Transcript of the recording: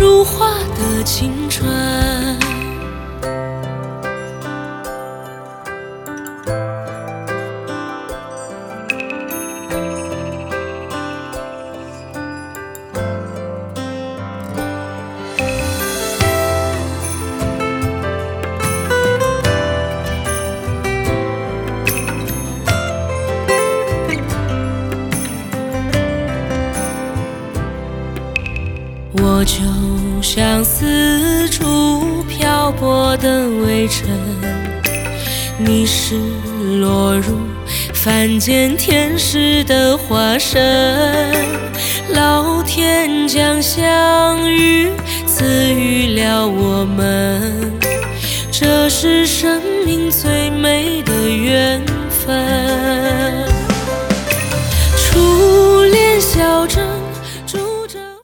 如画的青春。我就像四处漂泊的微尘，你是落入凡间天使的化身。老天将相遇赐予了我们，这是生命最美的缘分。初恋笑着